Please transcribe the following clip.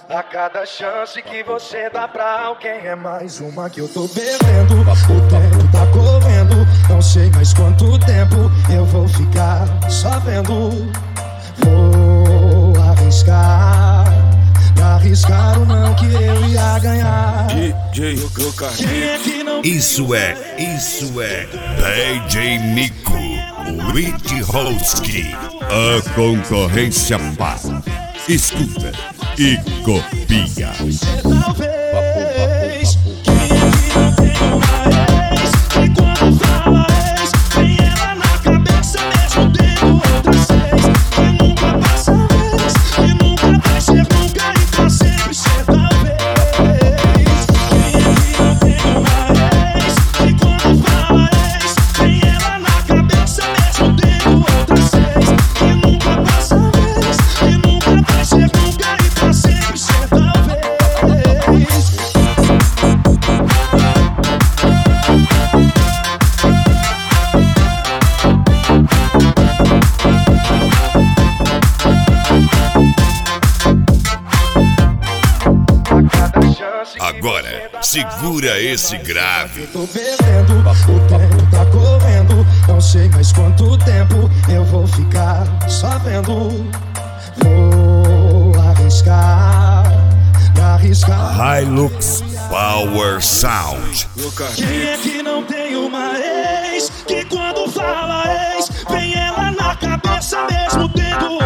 A cada chance que você dá pra alguém é mais uma que eu tô perdendo. O tempo tá correndo, não sei mais quanto tempo eu vou ficar só vendo. Vou arriscar, pra arriscar o não que eu ia ganhar. DJ Isso é DJ Nico, Witchowski. A concorrência passa, escuta e copia. Talvez quem não tem uma ex, e quando fala ex, tem ela na cabeça mesmo tendo outras seis. Que nunca passa vez, que nunca vai ser nunca e pra sempre ser talvez. Quem não tem uma ex, e quando fala ex, tem ela na cabeça mesmo tendo outras seis. Que nunca passa vez, que nunca vai ser nunca e pra sempre ser talvez. Agora, segura esse grave. Tô perdendo, o tempo tá correndo, não sei mais quanto tempo eu vou ficar só vendo. Vou arriscar, pra arriscar. Hilux Power Sound. Quem é que não tem uma ex, que quando fala ex, vem ela na cabeça mesmo tendo